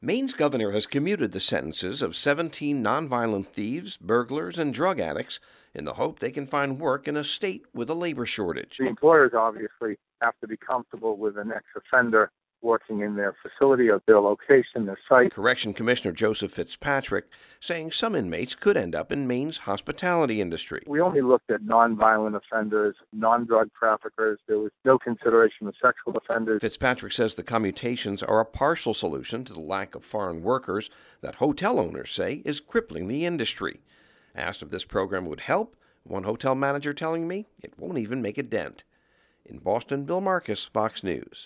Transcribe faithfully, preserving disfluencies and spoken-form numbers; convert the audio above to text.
Maine's governor has commuted the sentences of seventeen nonviolent thieves, burglars, and drug addicts in the hope they can find work in a state with a labor shortage. The employers obviously have to be comfortable with an ex-offender working in their facility or their location, their site. Correction Commissioner Joseph Fitzpatrick saying some inmates could end up in Maine's hospitality industry. We only looked at nonviolent offenders, non-drug traffickers. There was no consideration of sexual offenders. Fitzpatrick says the commutations are a partial solution to the lack of foreign workers that hotel owners say is crippling the industry. Asked if this program would help, one hotel manager telling me it won't even make a dent. In Boston, Bill Marcus, Fox News.